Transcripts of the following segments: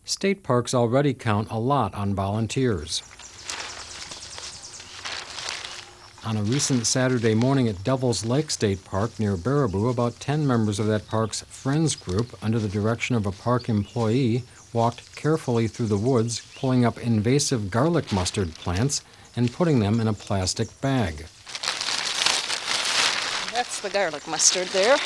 State parks already count a lot on volunteers. On a recent Saturday morning at Devil's Lake State Park near Baraboo, about 10 members of that park's Friends group, under the direction of a park employee, walked carefully through the woods, pulling up invasive garlic mustard plants and putting them in a plastic bag. That's the garlic mustard there.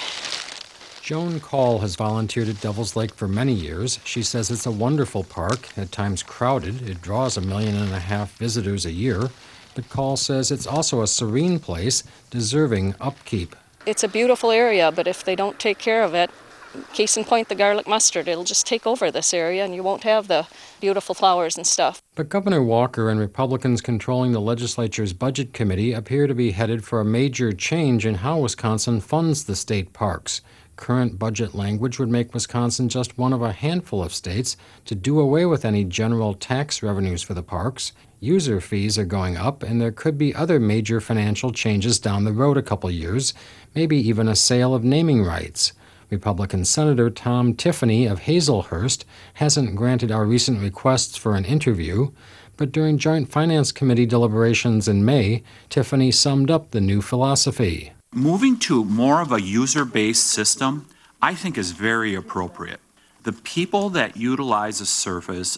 Joan Call has volunteered at Devil's Lake for many years. She says it's a wonderful park, at times crowded. It draws 1.5 million visitors a year. But Call says it's also a serene place, deserving upkeep. It's a beautiful area, but if they don't take care of it, case in point the garlic mustard, it'll just take over this area and you won't have the beautiful flowers and stuff. But Governor Walker and Republicans controlling the legislature's budget committee appear to be headed for a major change in how Wisconsin funds the state parks. Current budget language would make Wisconsin just one of a handful of states to do away with any general tax revenues for the parks. User fees are going up, and there could be other major financial changes down the road a couple years, maybe even a sale of naming rights. Republican Senator Tom Tiffany of Hazelhurst hasn't granted our recent requests for an interview, but during Joint Finance Committee deliberations in May, Tiffany summed up the new philosophy. Moving to more of a user-based system, I think, is very appropriate. The people that utilize a service,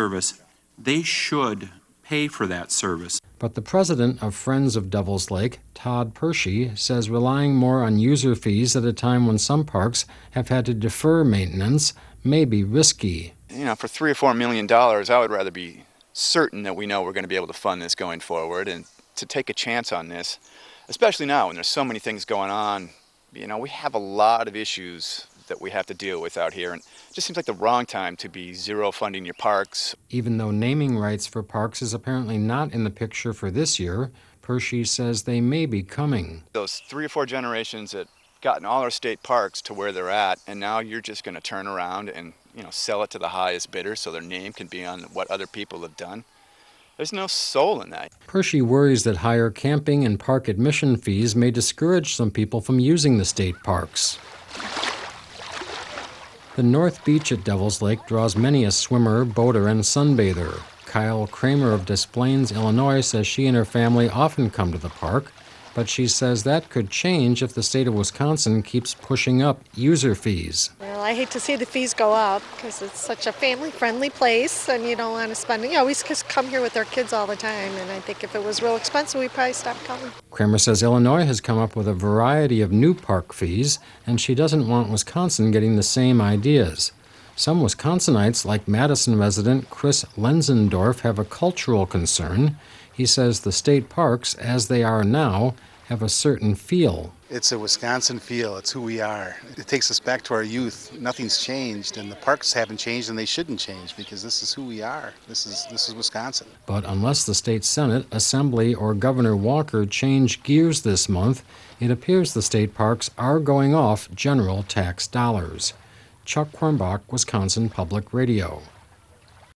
they should pay for that service. But the president of Friends of Devil's Lake, Todd Pershey, says relying more on user fees at a time when some parks have had to defer maintenance may be risky. For $3 or $4 million, I would rather be certain that we know we're going to be able to fund this going forward, and to take a chance on this, especially now when there's so many things going on. We have a lot of issues that we have to deal with out here, and it just seems like the wrong time to be zero funding your parks. Even though naming rights for parks is apparently not in the picture for this year, Pershey says they may be coming. Those 3 or 4 generations that gotten all our state parks to where they're at, and now you're just going to turn around and sell it to the highest bidder so their name can be on what other people have done. There's no soul in that. Pershey worries that higher camping and park admission fees may discourage some people from using the state parks. The North Beach at Devil's Lake draws many a swimmer, boater, and sunbather. Kyle Kramer of Des Plaines, Illinois, says she and her family often come to the park, but she says that could change if the state of Wisconsin keeps pushing up user fees. Well, I hate to see the fees go up because it's such a family-friendly place and you don't want to spend, we just come here with our kids all the time, and I think if it was real expensive, we'd probably stop coming. Kramer says Illinois has come up with a variety of new park fees, and she doesn't want Wisconsin getting the same ideas. Some Wisconsinites, like Madison resident Chris Lenzendorf, have a cultural concern. He says the state parks, as they are now, have a certain feel. It's a Wisconsin feel. It's who we are. It takes us back to our youth. Nothing's changed, and the parks haven't changed, and they shouldn't change because this is who we are. This is Wisconsin. But unless the state Senate, Assembly, or Governor Walker change gears this month, it appears the state parks are going off general tax dollars. Chuck Quirmbach, Wisconsin Public Radio.